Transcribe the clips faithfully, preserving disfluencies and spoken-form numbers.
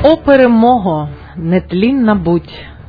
О перемого, нетлінна будь,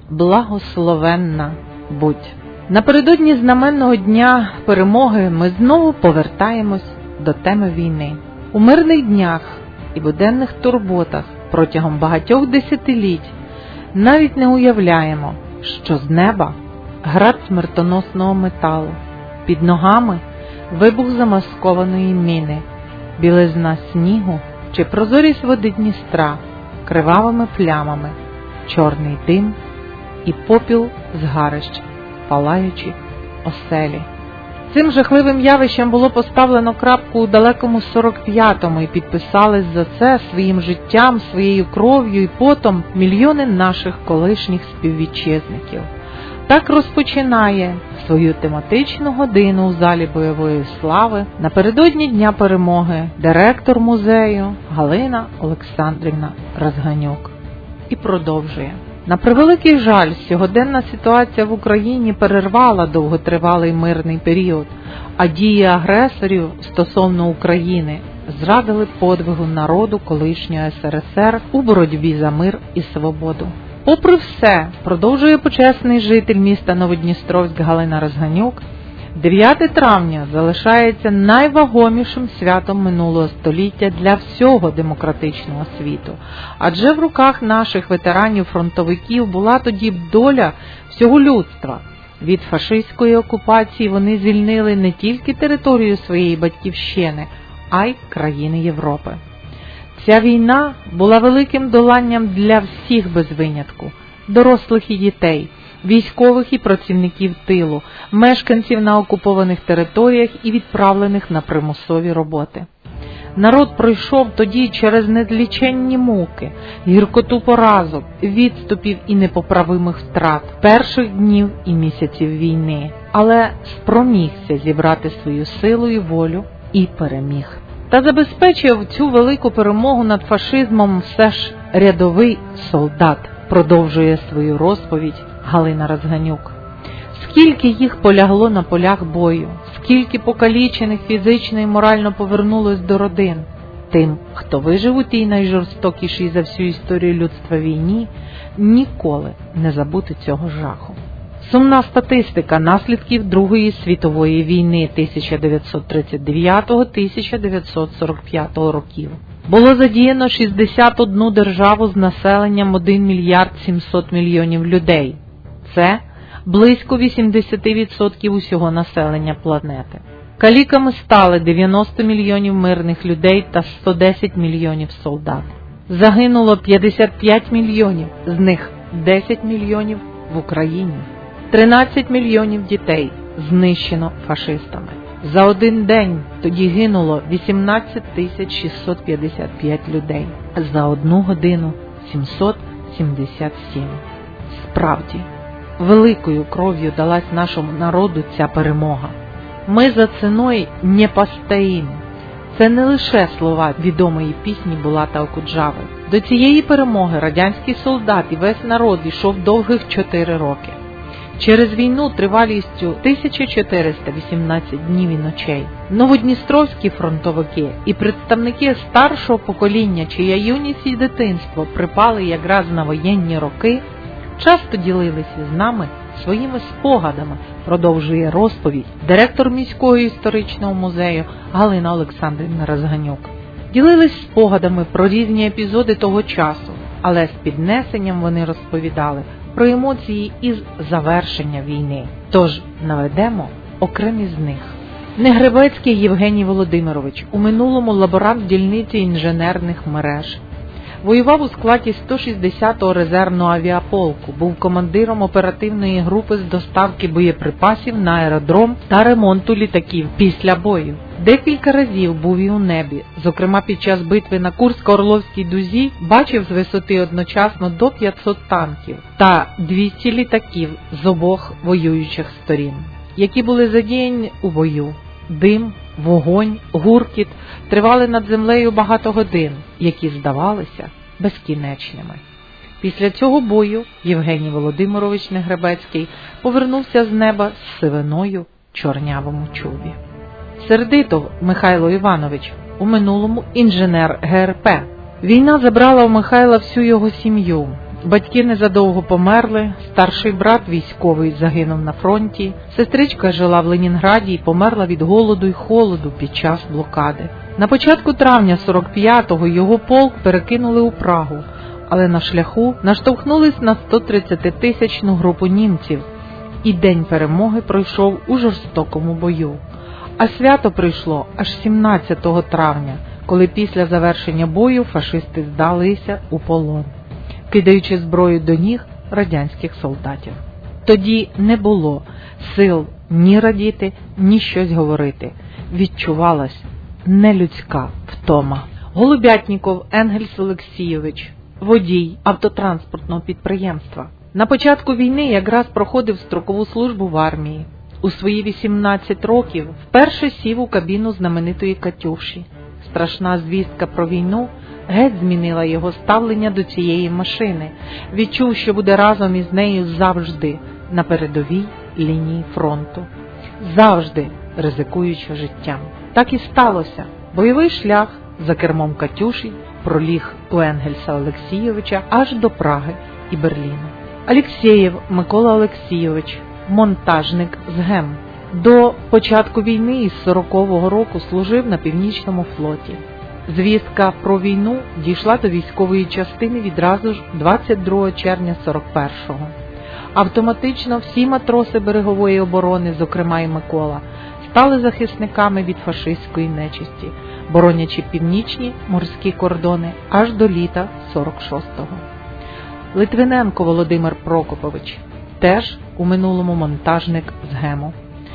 благословенна будь. Напередодні знаменного дня перемоги ми знову повертаємось до теми війни. У мирних днях і буденних турботах протягом багатьох десятиліть навіть не уявляємо, що з неба град смертоносного металу, під ногами вибух замаскованої міни, білизна снігу чи прозорість води Дністра кривавими плямами, чорний дим і попіл згарищ, палаючі оселі. Цим жахливим явищем було поставлено крапку у далекому сорок п'ятому і підписались за це своїм життям, своєю кров'ю і потом мільйони наших колишніх співвітчизників. Так розпочинає свою тематичну годину у залі бойової слави напередодні Дня перемоги директор музею Галина Олександрівна Розганюк. І продовжує. На превеликий жаль, сьогоденна ситуація в Україні перервала довготривалий мирний період, а дії агресорів стосовно України зрадили подвигу народу колишнього ес ер ес ер у боротьбі за мир і свободу. Попри все, продовжує почесний житель міста Новодністровськ Галина Розганюк, дев'яте травня залишається найвагомішим святом минулого століття для всього демократичного світу. Адже в руках наших ветеранів-фронтовиків була тоді доля всього людства. Від фашистської окупації вони звільнили не тільки територію своєї батьківщини, а й країни Європи. Ця війна була великим доланням для всіх без винятку – дорослих і дітей, військових і працівників тилу, мешканців на окупованих територіях і відправлених на примусові роботи. Народ пройшов тоді через недліченні муки, гіркоту поразок, відступів і непоправимих втрат перших днів і місяців війни, але спромігся зібрати свою силу і волю і переміг. Та забезпечив цю велику перемогу над фашизмом все ж рядовий солдат, продовжує свою розповідь Галина Розганюк. Скільки їх полягло на полях бою, скільки покалічених фізично і морально повернулось до родин. Тим, хто вижив у тій найжорстокішій за всю історію людства війні, ніколи не забути цього жаху. Сумна статистика наслідків Другої світової війни тисяча дев'ятсот тридцять дев'ятого - тисяча дев'ятсот сорок п'ятого років. Було задіяно шістдесят одну державу з населенням один мільярд сімсот мільйонів людей. Це близько вісімдесят відсотків усього населення планети. Каліками стали дев'яносто мільйонів мирних людей та сто десять мільйонів солдат. Загинуло п'ятдесят п'ять мільйонів, з них десять мільйонів в Україні. тринадцять мільйонів дітей знищено фашистами. За один день тоді гинуло вісімнадцять тисяч шістсот п'ятдесят п'ять людей. За одну годину сімсот сімдесят сім. Справді, великою кров'ю далась нашому народу ця перемога. Ми за ціною не постоїмо. Це не лише слова відомої пісні Булата Окуджави. До цієї перемоги радянський солдат і весь народ йшов довгих чотири роки. Через війну тривалістю тисяча чотириста вісімнадцять днів і ночей новодністровські фронтовики і представники старшого покоління, чия юність і дитинство припали якраз на воєнні роки, часто ділилися з нами своїми спогадами, продовжує розповідь директор міського історичного музею Галина Олександрівна Розганюк. Ділились спогадами про різні епізоди того часу, але з піднесенням вони розповідали про емоції із завершення війни. Тож наведемо окремі з них. Негребецький Євгеній Володимирович, у минулому лаборант дільниці інженерних мереж. Воював у складі сто шістдесятого резервного авіаполку, був командиром оперативної групи з доставки боєприпасів на аеродром та ремонту літаків після бою. Декілька разів був і у небі, зокрема під час битви на Курсько-Орловській дузі бачив з висоти одночасно до п'ятсот танків та двісті літаків з обох воюючих сторін, які були задіяні у бою. Дим, вогонь, гуркіт тривали над землею багато годин, які здавалися безкінечними. Після цього бою Євгеній Володимирович Негребецький повернувся з неба з сивиною в чорнявому чубі. Сердитов Михайло Іванович, у минулому інженер ге ер пе, Війна забрала у Михайла всю його сім'ю. Батьки незадовго померли, старший брат військовий загинув на фронті, сестричка жила в Ленінграді і померла від голоду й холоду під час блокади. На початку травня сорок п'ятого його полк перекинули у Прагу, але на шляху наштовхнулись на сто тридцятитисячну групу німців, і День перемоги пройшов у жорстокому бою. А свято прийшло аж сімнадцятого травня, коли після завершення бою фашисти здалися у полон, кидаючи зброю до ніг радянських солдатів. Тоді не було сил ні радіти, ні щось говорити. Відчувалась нелюдська втома. Голубятніков Енгельс Олексійович, водій автотранспортного підприємства. На початку війни якраз проходив строкову службу в армії. У свої вісімнадцять років вперше сів у кабіну знаменитої «Катюші». Страшна звістка про війну геть змінила його ставлення до цієї машини. Відчув, що буде разом із нею завжди на передовій лінії фронту. Завжди ризикуючи життям. Так і сталося. Бойовий шлях за кермом «Катюші» проліг у Енгельса Олексійовича аж до Праги і Берліну. Алєксєєв Микола Олексійович, монтажник з ГЕМ. До початку війни із сорокового року служив на Північному флоті. Звістка про війну дійшла до військової частини відразу ж двадцять другого червня сорок першого. Автоматично всі матроси берегової оборони, зокрема і Микола, стали захисниками від фашистської нечисті, боронячи північні морські кордони аж до літа сорок шостого. Литвиненко Володимир Прокопович, теж у минулому монтажник з ГЕМу.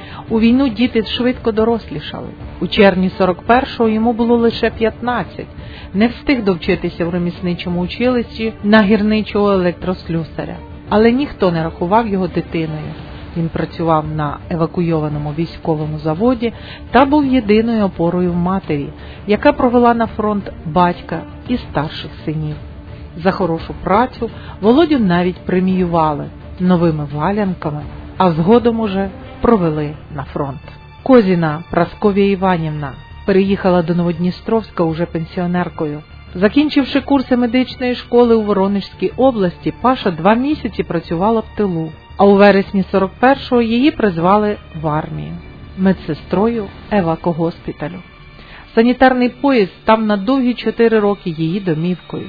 У війну діти швидко дорослішали. У червні сорок першого йому було лише п'ятнадцять. Не встиг довчитися в ремісничому училищі на гірничого електрослюсаря. Але ніхто не рахував його дитиною. Він працював на евакуйованому військовому заводі та був єдиною опорою в матері, яка провела на фронт батька і старших синів. За хорошу працю Володю навіть преміювали новими валянками, а згодом уже провели на фронт. Козіна Прасков'я Іванівна переїхала до Новодністровська уже пенсіонеркою. Закінчивши курси медичної школи у Воронежській області, Паша два місяці працювала в тилу, а у вересні сорок першого її призвали в армію медсестрою евакогоспіталю. Санітарний поїзд став на довгі чотири роки її домівкою.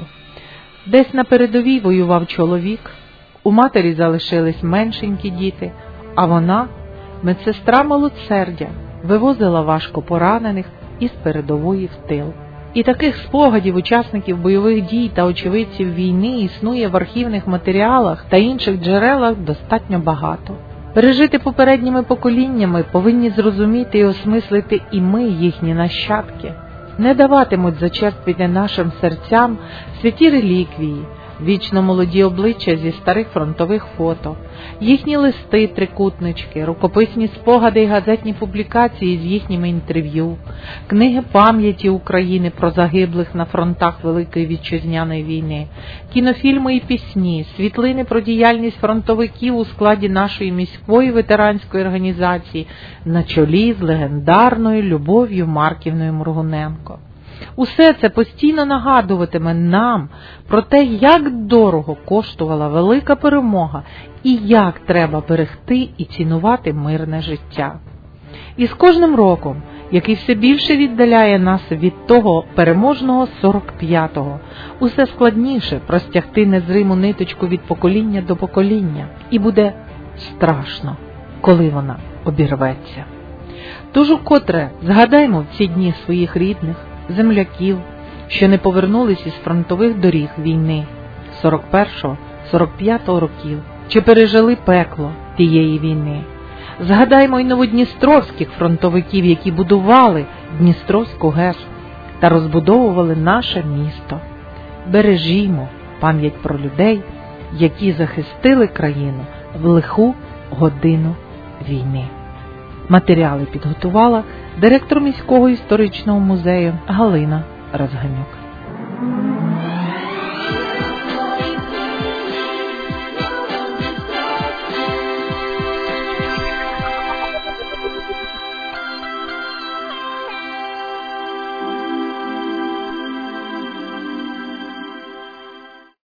Десь на передовій воював чоловік, у матері залишились меншенькі діти, а вона, медсестра милосердя, вивозила важко поранених із передової в тил. І таких спогадів учасників бойових дій та очевидців війни існує в архівних матеріалах та інших джерелах достатньо багато. Пережити попередніми поколіннями повинні зрозуміти і осмислити і ми, їхні нащадки. Не даватимуть зачерствіти нашим серцям святі реліквії, вічно молоді обличчя зі старих фронтових фото, їхні листи, трикутнички, рукописні спогади і газетні публікації з їхніми інтерв'ю, книги пам'яті України про загиблих на фронтах Великої Вітчизняної війни, кінофільми і пісні, світлини про діяльність фронтовиків у складі нашої міської ветеранської організації на чолі з легендарною Любов'ю Марківною Моргуненко. Усе це постійно нагадуватиме нам про те, як дорого коштувала велика перемога і як треба берегти і цінувати мирне життя. І з кожним роком, який все більше віддаляє нас від того переможного сорок п'ятого, усе складніше простягти незриму ниточку від покоління до покоління. І буде страшно, коли вона обірветься. Тож укотре згадаймо в ці дні своїх рідних, земляків, що не повернулись із фронтових доріг війни сорок першого - сорок п'ятого років, чи пережили пекло тієї війни. Згадаймо й новодністровських фронтовиків, які будували Дністровську ГЕС та розбудовували наше місто. Бережімо пам'ять про людей, які захистили країну в лиху годину війни. Матеріали підготувала директор міського історичного музею Галина Розганюк.